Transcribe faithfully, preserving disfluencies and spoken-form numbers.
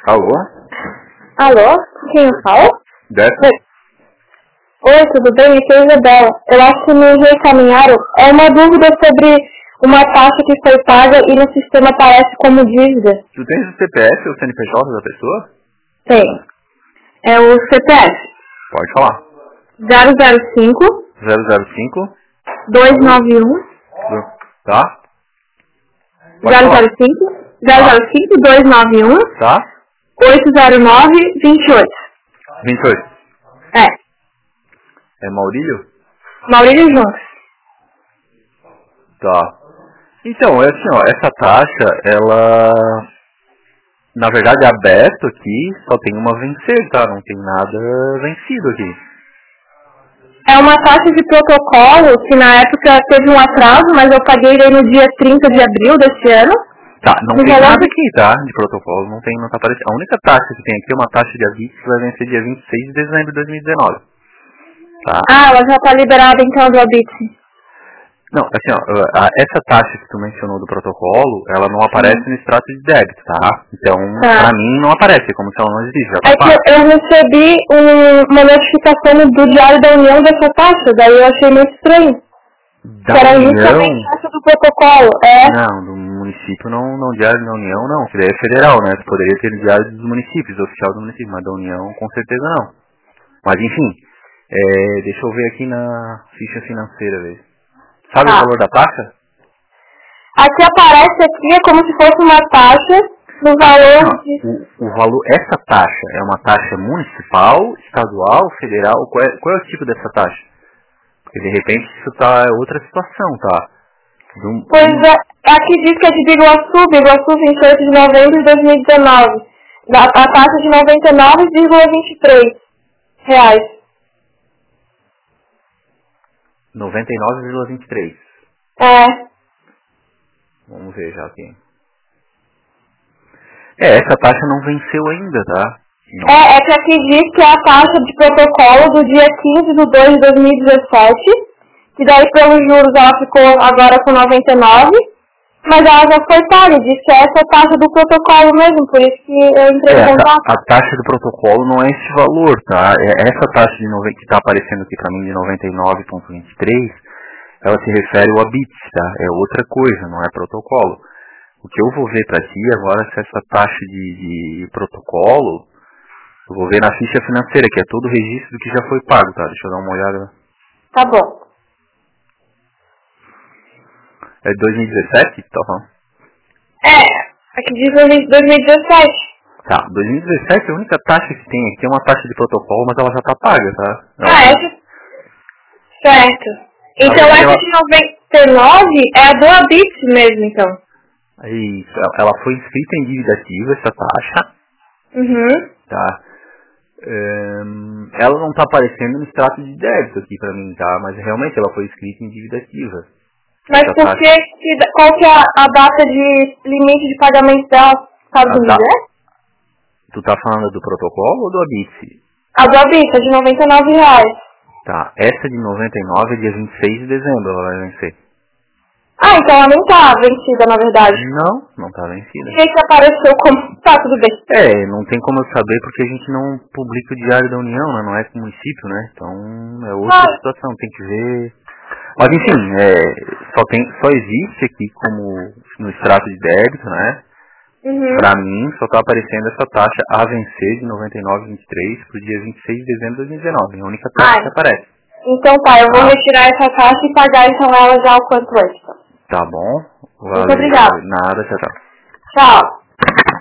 Alô? Alô? Quem fala? Dessa? Oi. Oi, tudo bem? Aqui é a Isabela. Eu acho que me reencaminharam. É uma dúvida sobre uma taxa que foi paga e no sistema aparece como dívida. Tu tens o C P F ou o C N P J da pessoa? Tem. É o C P F. Pode falar. zero zero cinco, zero zero cinco. dois nove um, Tá? Pode zero falar. zero cinco, zero zero cinco, dois nove um, Tá? oito zero nove, vinte e oito. vinte e oito. É. É Maurílio? Maurílio Juntos. Tá. Então, é assim, ó, essa taxa, ela, na verdade, aberto aqui, só tem uma vencer, tá? Não tem nada vencido aqui. É uma taxa de protocolo que na época teve um atraso, mas eu paguei ele no dia trinta de abril desse ano. Tá, não No tem valor nada de- aqui, tá? De protocolo, não tem, não tá aparecendo. A única taxa que tem aqui é uma taxa de aviso que vai vencer dia vinte e seis de dezembro de dois mil e dezenove. Tá? Ah, ela já está liberada então do Abit. Não, assim, ó, a- essa taxa que tu mencionou do protocolo, ela não aparece no extrato de débito, tá? Então, Tá. pra mim, não aparece, é como se ela não existisse, já tá É que pago. eu recebi um- uma notificação do Diário da União dessa taxa, daí eu achei muito estranho. Da Que era União? justamente essa do protocolo. É. Não, do município não, não diário da União não, que daí é federal, né? Tu poderia ter diário dos municípios, oficial do município, mas da União com certeza não. Mas enfim, é, deixa eu ver aqui na ficha financeira, velho. Sabe o Tá. valor da taxa? Aqui aparece aqui é como se fosse uma taxa no valor Não, de... o, o valor, essa taxa é uma taxa municipal, estadual, federal, qual é, qual é o tipo dessa taxa? Porque de repente isso tá é outra situação, tá? De um- Pois de um- é, aqui diz que é de Biguaçu, Biguaçu vinte e oito de novembro de dois mil e dezenove. A, a taxa de noventa e nove vírgula vinte e três reais. noventa e nove vírgula vinte e três. É. Vamos ver já aqui. É, essa taxa não venceu ainda, tá? Não. É, é que aqui diz que é a taxa de protocolo do dia quinze de dois de dois mil e dezessete, que daí pelos juros ela ficou agora com noventa e nove, mas ela já foi paga, diz que é essa taxa do protocolo mesmo, por isso que eu entrei É, em a, ta- contato. a taxa do protocolo não é esse valor, tá? É, essa taxa de nove- que está aparecendo aqui para mim de noventa e nove vírgula vinte e três, ela se refere ao ABITS, tá? É outra coisa, não é protocolo. O que eu vou ver para ti agora, se essa taxa de, de protocolo, eu vou ver na ficha financeira, que é todo o registro do que já foi pago, tá? Deixa eu dar uma olhada. Tá bom. É de dois mil e dezessete? Tá falando? É, aqui diz dois mil e dezessete. Tá, dois mil e dezessete a única taxa que tem aqui é uma taxa de protocolo, mas ela já tá paga, tá? Ela Ah, não- essa... Certo. Na Então verdade, essa ela- de noventa e nove é a do Abit mesmo, então. Isso, ela- ela foi inscrita em dívida ativa, essa taxa, Uhum. tá? Ehm, ela não tá aparecendo no extrato de débito aqui pra mim, tá? Mas realmente ela foi inscrita em dívida ativa. Mas Essa por taxa- que, que- qual que é a, a data de limite de pagamento dela, sabe A me da- dizer? Tu tá falando do protocolo ou do ABITS? A do Abit é de noventa e nove reais. Tá, essa de noventa e nove é dia vinte e seis de dezembro, ela vai vencer. Ah, então ela nem tá vencida, na verdade. Não, não tá vencida. O que que apareceu como... Tá, tudo bem. É, não tem como eu saber porque a gente não publica o Diário da União, né? Não é com o município, né? Então é outra Ah. situação, tem que ver. Mas enfim, é, só, tem, só existe aqui como no extrato de débito, né? Uhum. Pra mim só tá aparecendo essa taxa a vencer de noventa e nove vírgula vinte e três pro dia vinte e seis de dezembro de dois mil e dezenove. É a única taxa Ai. que aparece. Então tá, eu vou Ah. retirar essa taxa e pagar então ela já o quanto antes. Tá bom? Muito obrigada. Nada, tchau, tchau. Tchau.